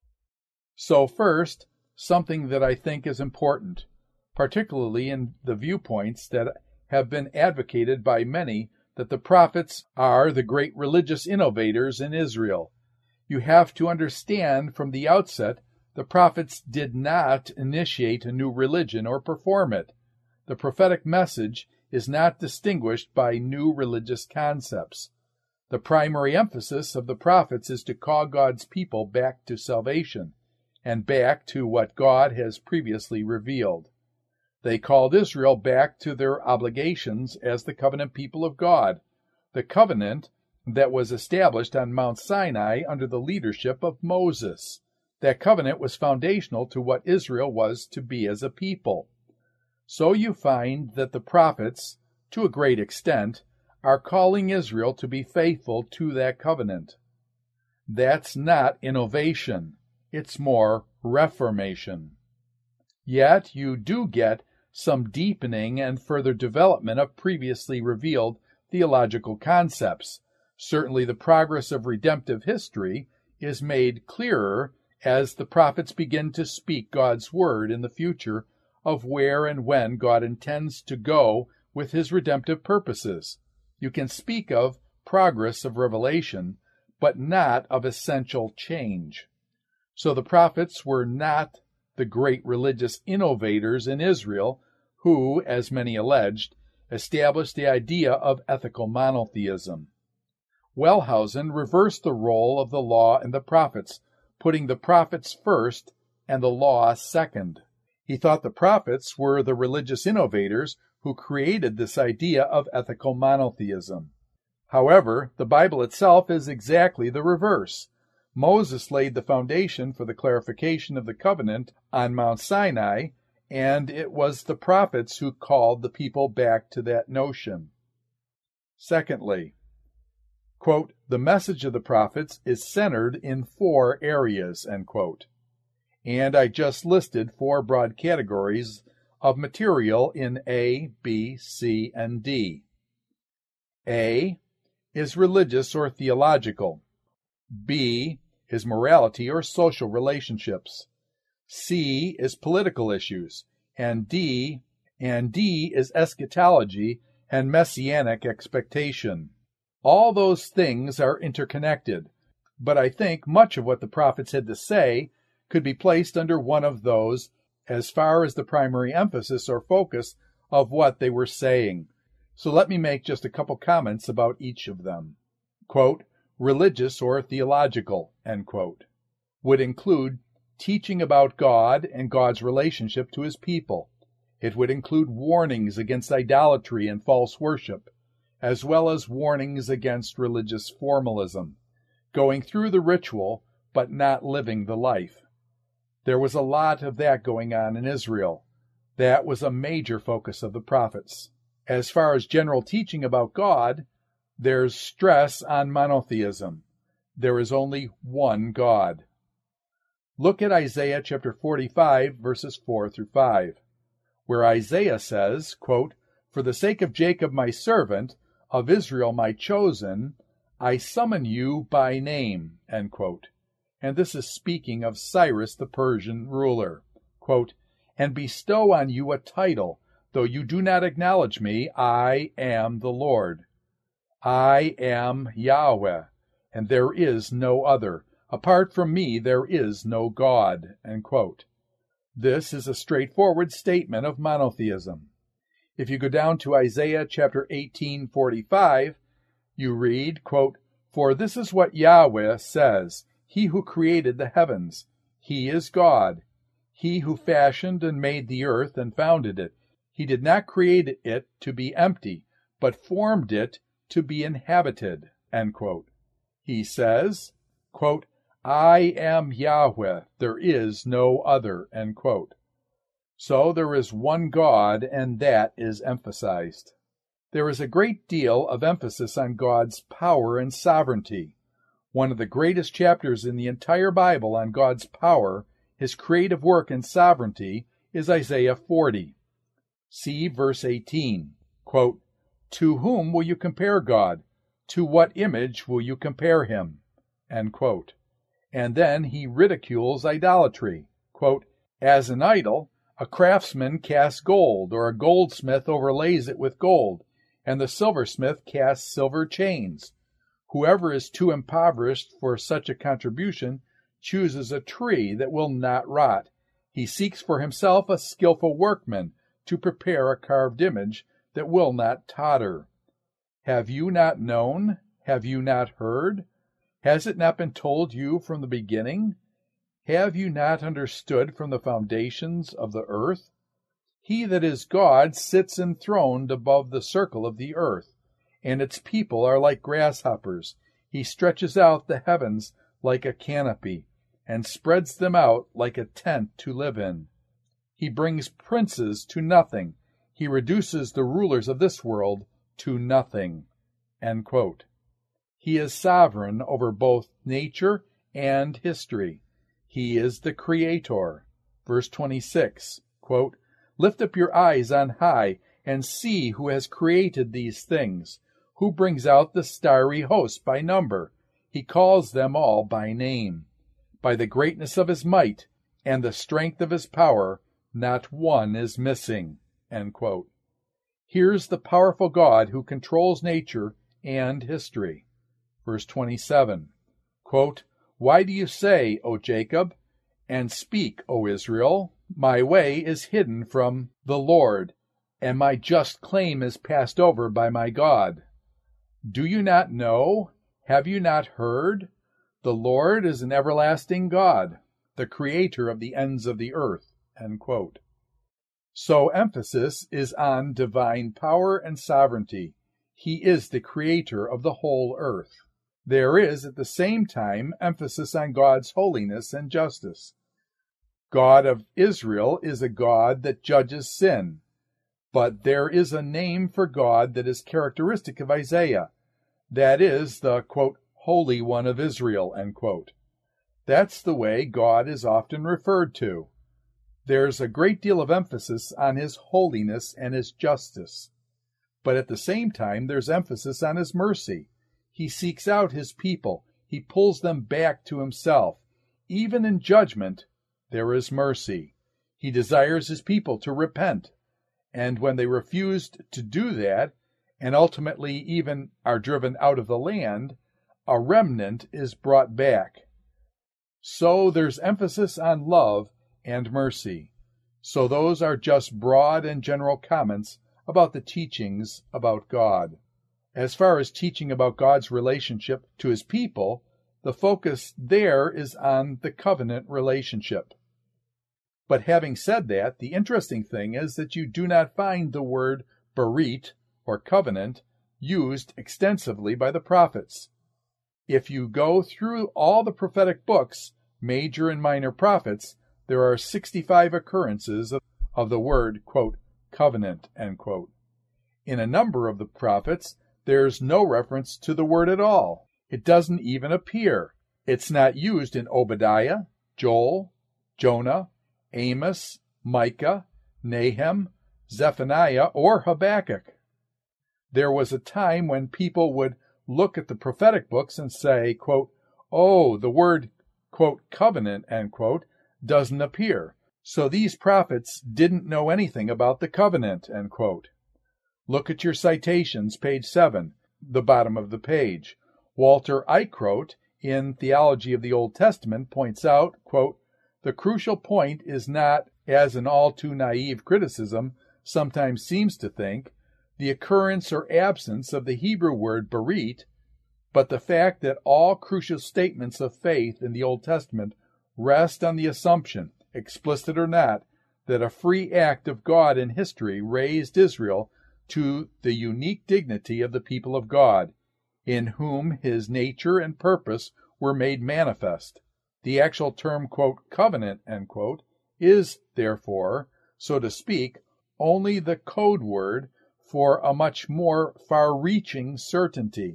So first, something that I think is important, particularly in the viewpoints that have been advocated by many that the prophets are the great religious innovators in Israel. You have to understand from the outset the prophets did not initiate a new religion or perform it. The prophetic message is not distinguished by new religious concepts. The primary emphasis of the prophets is to call God's people back to salvation and back to what God has previously revealed. They called Israel back to their obligations as the covenant people of God, the covenant that was established on Mount Sinai under the leadership of Moses. That covenant was foundational to what Israel was to be as a people. So you find that the prophets, to a great extent, are calling Israel to be faithful to that covenant. That's not innovation. It's more reformation. Yet you do get some deepening and further development of previously revealed theological concepts. Certainly the progress of redemptive history is made clearer as the prophets begin to speak God's word in the future of where and when God intends to go with his redemptive purposes. You can speak of progress of revelation, but not of essential change. So the prophets were not the great religious innovators in Israel who, as many alleged, established the idea of ethical monotheism. Wellhausen reversed the role of the law and the prophets, putting the prophets first and the law second. He thought the prophets were the religious innovators who created this idea of ethical monotheism. However, the Bible itself is exactly the reverse. Moses laid the foundation for the clarification of the covenant on Mount Sinai, and it was the prophets who called the people back to that notion. Secondly, quote, the message of the prophets is centered in 4 areas, end quote. And I just listed 4 broad categories of material in A, B, C, and D. A is religious or theological. B is morality or social relationships. C is political issues. And D is eschatology and messianic expectation. All those things are interconnected, but I think much of what the prophets had to say could be placed under one of those as far as the primary emphasis or focus of what they were saying. So let me make just a couple comments about each of them. Quote, religious or theological, end quote, would include teaching about God and God's relationship to his people. It would include warnings against idolatry and false worship, as well as warnings against religious formalism, going through the ritual but not living the life. There was a lot of that going on in Israel. That was a major focus of the prophets. As far as general teaching about God, there's stress on monotheism. There is only one God. Look at Isaiah chapter 45, verses 4 through 5, where Isaiah says, quote, for the sake of Jacob my servant, of Israel my chosen, I summon you by name, end quote. And this is speaking of Cyrus the Persian ruler. Quote, and bestow on you a title, though you do not acknowledge me, I am the Lord. I am Yahweh, and there is no other. Apart from me there is no God, end quote. This is a straightforward statement of monotheism. If you go down to Isaiah chapter 18:45, you read, quote, for this is what Yahweh says, he who created the heavens, he is God. He who fashioned and made the earth and founded it. He did not create it to be empty, but formed it to be inhabited, end quote. He says, quote, I am Yahweh, there is no other, end quote. So there is one God, and that is emphasized. There is a great deal of emphasis on God's power and sovereignty. One of the greatest chapters in the entire Bible on God's power, His creative work and sovereignty, is Isaiah 40. See verse 18. Quote, "To whom will you compare God? To what image will you compare Him?" End quote. And then he ridicules idolatry. Quote, "As an idol, a craftsman casts gold, or a goldsmith overlays it with gold, and the silversmith casts silver chains. Whoever is too impoverished for such a contribution chooses a tree that will not rot. He seeks for himself a skillful workman to prepare a carved image that will not totter. Have you not known? Have you not heard? Has it not been told you from the beginning? Have you not understood from the foundations of the earth? He that is God sits enthroned above the circle of the earth, and its people are like grasshoppers. He stretches out the heavens like a canopy, and spreads them out like a tent to live in. He brings princes to nothing. He reduces the rulers of this world to nothing." End quote. He is sovereign over both nature and history. He is the Creator. Verse 26, quote, "Lift up your eyes on high, and see who has created these things, who brings out the starry host by number. He calls them all by name. By the greatness of his might and the strength of his power, not one is missing." End quote. Here's the powerful God who controls nature and history. Verse 27, quote, "Why do you say, O Jacob, and speak, O Israel, my way is hidden from the Lord, and my just claim is passed over by my God? Do you not know? Have you not heard? The Lord is an everlasting God, the creator of the ends of the earth." End quote. So emphasis is on divine power and sovereignty. He is the creator of the whole earth. There is at the same time emphasis on God's holiness and justice. God of Israel is a God that judges sin. But there is a name for God that is characteristic of Isaiah. That is the, quote, Holy One of Israel, end quote. That's the way God is often referred to. There's a great deal of emphasis on His holiness and His justice. But at the same time, there's emphasis on His mercy. He seeks out His people. He pulls them back to Himself. Even in judgment, there is mercy. He desires His people to repent. And when they refused to do that, and ultimately even are driven out of the land, a remnant is brought back. So there's emphasis on love and mercy. So those are just broad and general comments about the teachings about God. As far as teaching about God's relationship to His people, the focus there is on the covenant relationship. But having said that, the interesting thing is that you do not find the word berit, or covenant, used extensively by the prophets. If you go through all the prophetic books, major and minor prophets, there are 65 occurrences of the word, quote, covenant, end quote. In a number of the prophets, there's no reference to the word at all. It doesn't even appear. It's not used in Obadiah, Joel, Jonah, Amos, Micah, Nahum, Zephaniah, or Habakkuk. There was a time when people would look at the prophetic books and say, quote, "Oh, the word, quote, covenant, end quote, doesn't appear. So these prophets didn't know anything about the covenant," end quote. Look at your citations, page 7, the bottom of the page. Walter Eichrodt, in Theology of the Old Testament, points out, quote, "The crucial point is not, as an all too naive criticism sometimes seems to think, the occurrence or absence of the Hebrew word berit, but the fact that all crucial statements of faith in the Old Testament rest on the assumption, explicit or not, that a free act of God in history raised Israel to the unique dignity of the people of God, in whom His nature and purpose were made manifest. The actual term, quote, covenant, end quote, is, therefore, so to speak, only the code word for a much more far-reaching certainty,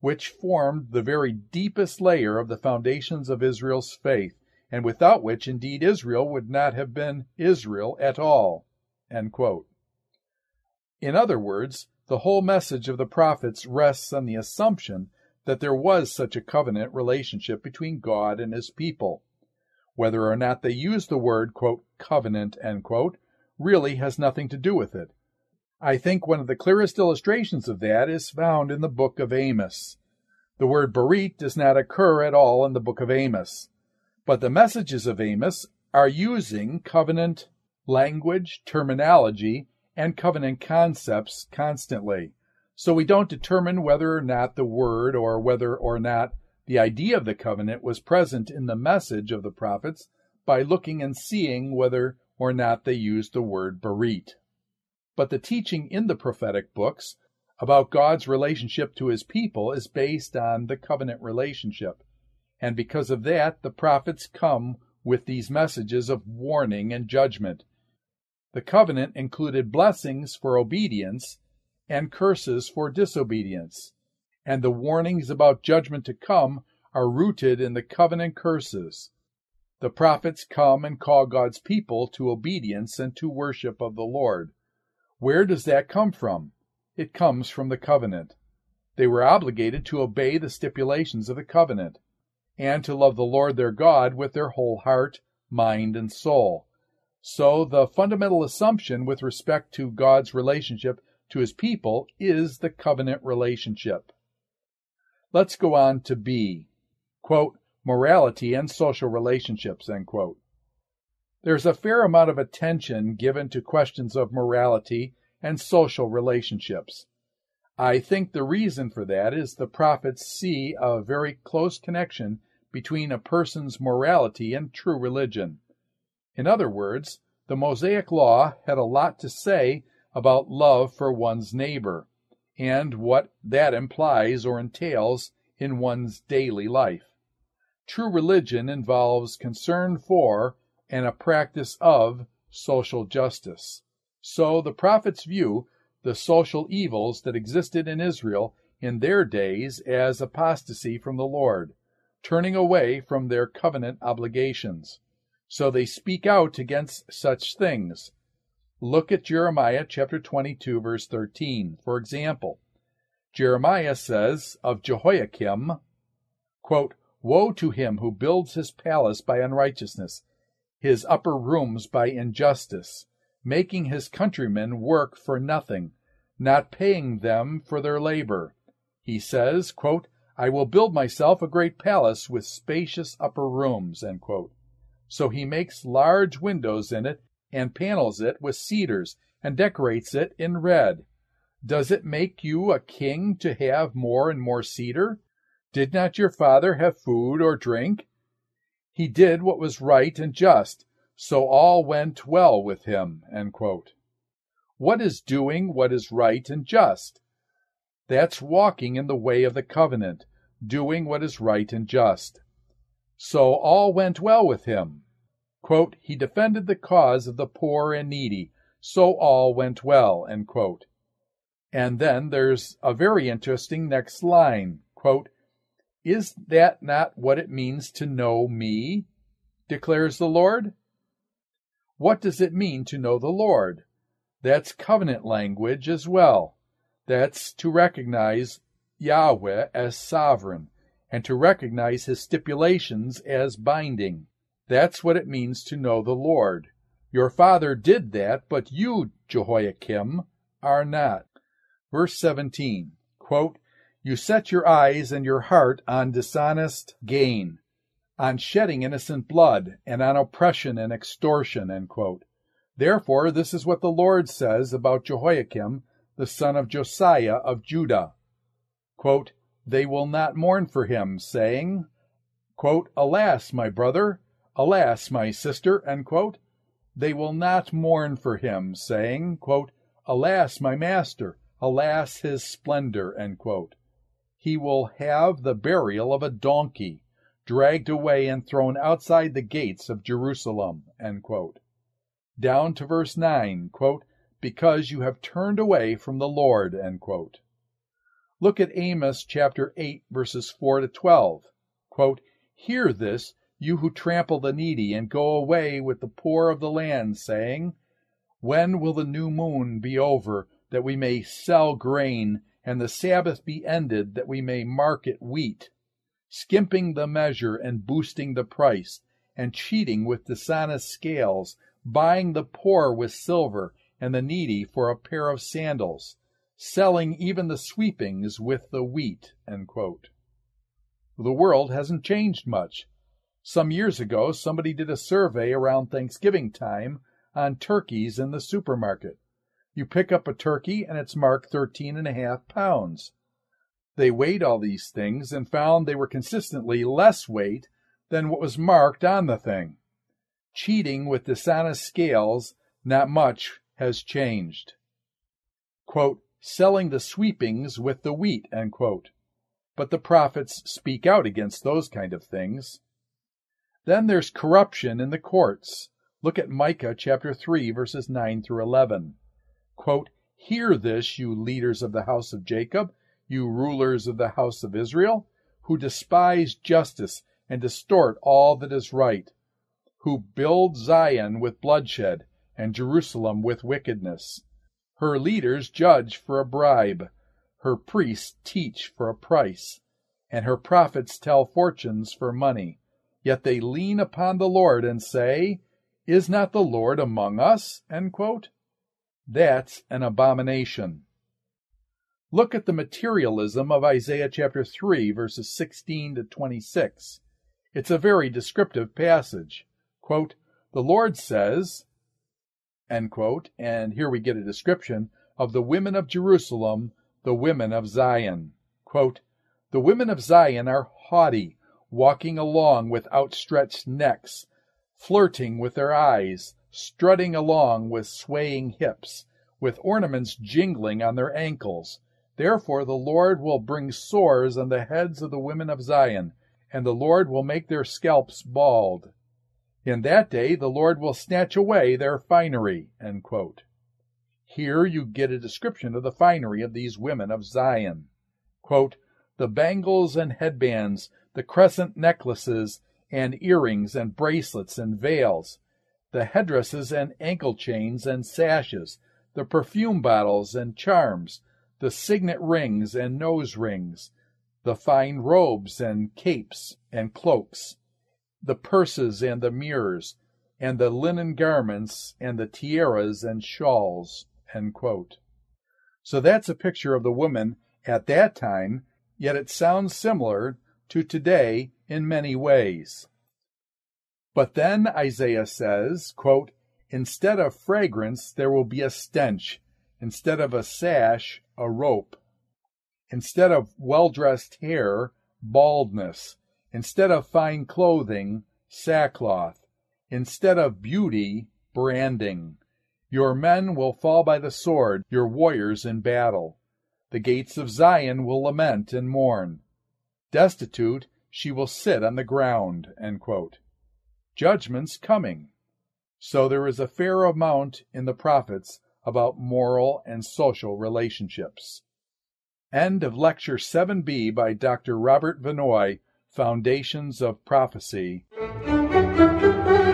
which formed the very deepest layer of the foundations of Israel's faith, and without which indeed Israel would not have been Israel at all." End quote. In other words, the whole message of the prophets rests on the assumption that there was such a covenant relationship between God and his people. Whether or not they use the word, quote, covenant, end quote, really has nothing to do with it. I think one of the clearest illustrations of that is found in the book of Amos. The word berit does not occur at all in the book of Amos, but the messages of Amos are using covenant language, terminology, and covenant concepts constantly. So we don't determine whether or not the word or whether or not the idea of the covenant was present in the message of the prophets by looking and seeing whether or not they used the word berit. But the teaching in the prophetic books about God's relationship to his people is based on the covenant relationship. And because of that, the prophets come with these messages of warning and judgment. The covenant included blessings for obedience and curses for disobedience. And the warnings about judgment to come are rooted in the covenant curses. The prophets come and call God's people to obedience and to worship of the Lord. Where does that come from? It comes from the covenant. They were obligated to obey the stipulations of the covenant, and to love the Lord their God with their whole heart, mind, and soul. So the fundamental assumption with respect to God's relationship to his people is the covenant relationship. Let's go on to B, quote, morality and social relationships, end quote. There's a fair amount of attention given to questions of morality and social relationships. I think the reason for that is the prophets see a very close connection between a person's morality and true religion. In other words, the Mosaic Law had a lot to say about love for one's neighbor and what that implies or entails in one's daily life. True religion involves concern for and a practice of social justice. So the prophets view the social evils that existed in Israel in their days as apostasy from the Lord, turning away from their covenant obligations. So they speak out against such things. Look at Jeremiah chapter 22, verse 13, for example. Jeremiah says of Jehoiakim, quote, "Woe to him who builds his palace by unrighteousness, his upper rooms by injustice, making his countrymen work for nothing, not paying them for their labor. He says, quote, I will build myself a great palace with spacious upper rooms, end quote. So he makes large windows in it and panels it with cedars and decorates it in red. Does it make you a king to have more and more cedar? Did not your father have food or drink? He did what was right and just, so all went well with him, end quote. What is doing what is right and just? That's walking in the way of the covenant, doing what is right and just. So all went well with him. Quote, he defended the cause of the poor and needy, so all went well, end quote. And then there's a very interesting next line, quote, is that not what it means to know me, declares the Lord? What does it mean to know the Lord? That's covenant language as well. That's to recognize Yahweh as sovereign and to recognize his stipulations as binding. That's what it means to know the Lord. Your father did that, but you, Jehoiakim, are not. Verse 17, quote, you set your eyes and your heart on dishonest gain, on shedding innocent blood, and on oppression and extortion, end quote. Therefore, this is what the Lord says about Jehoiakim, the son of Josiah of Judah. Quote, they will not mourn for him, saying, quote, alas, my brother, alas, my sister, end quote. They will not mourn for him, saying, quote, alas, my master, alas, his splendor, end quote. He will have the burial of a donkey, dragged away and thrown outside the gates of Jerusalem, end quote. Down to verse 9, quote, because you have turned away from the Lord, end quote. Look at Amos chapter 8, verses 4 to 12. Quote, "Hear this, you who trample the needy, and go away with the poor of the land, saying, when will the new moon be over, that we may sell grain, and the Sabbath be ended, that we may market wheat, skimping the measure and boosting the price, and cheating with dishonest scales, buying the poor with silver, and the needy for a pair of sandals, selling even the sweepings with the wheat." End quote. The world hasn't changed much. Some years ago, somebody did a survey around Thanksgiving time on turkeys in the supermarket. You pick up a turkey and it's marked 13.5 pounds. They weighed all these things and found they were consistently less weight than what was marked on the thing. Cheating with dishonest scales, not much has changed. Quote, "Selling the sweepings with the wheat," end quote. But the prophets speak out against those kind of things. Then there's corruption in the courts. Look at Micah chapter 3, verses 9 through 11. Quote, "Hear this, you leaders of the house of Jacob, you rulers of the house of Israel, who despise justice and distort all that is right, who build Zion with bloodshed and Jerusalem with wickedness. Her leaders judge for a bribe, her priests teach for a price, and her prophets tell fortunes for money. Yet they lean upon the Lord and say, 'Is not the Lord among us?'" End quote. That's an abomination. Look at the materialism of Isaiah chapter 3, verses 16 to 26. It's a very descriptive passage. Quote, "The Lord says," end quote, and here we get a description of the women of Jerusalem, the women of Zion. Quote, "The women of Zion are haughty, walking along with outstretched necks, flirting with their eyes, strutting along with swaying hips, with ornaments jingling on their ankles. Therefore the Lord will bring sores on the heads of the women of Zion, and the Lord will make their scalps bald. In that day the Lord will snatch away their finery." End quote. Here you get a description of the finery of these women of Zion. Quote, "The bangles and headbands, the crescent necklaces and earrings and bracelets and veils, the headdresses and ankle chains and sashes, the perfume bottles and charms, the signet rings and nose rings, the fine robes and capes and cloaks, the purses and the mirrors, and the linen garments and the tiaras and shawls." End quote. So that's a picture of the woman at that time, yet it sounds similar to today in many ways. But then Isaiah says, quote, "Instead of fragrance there will be a stench, instead of a sash, a rope, instead of well-dressed hair, baldness, instead of fine clothing, sackcloth, instead of beauty, branding. Your men will fall by the sword, your warriors in battle. The gates of Zion will lament and mourn. Destitute, she will sit on the ground." End quote. Judgment's coming. So there is a fair amount in the prophets about moral and social relationships. End of Lecture 7B by Dr. Robert Vinoy, Foundations of Prophecy.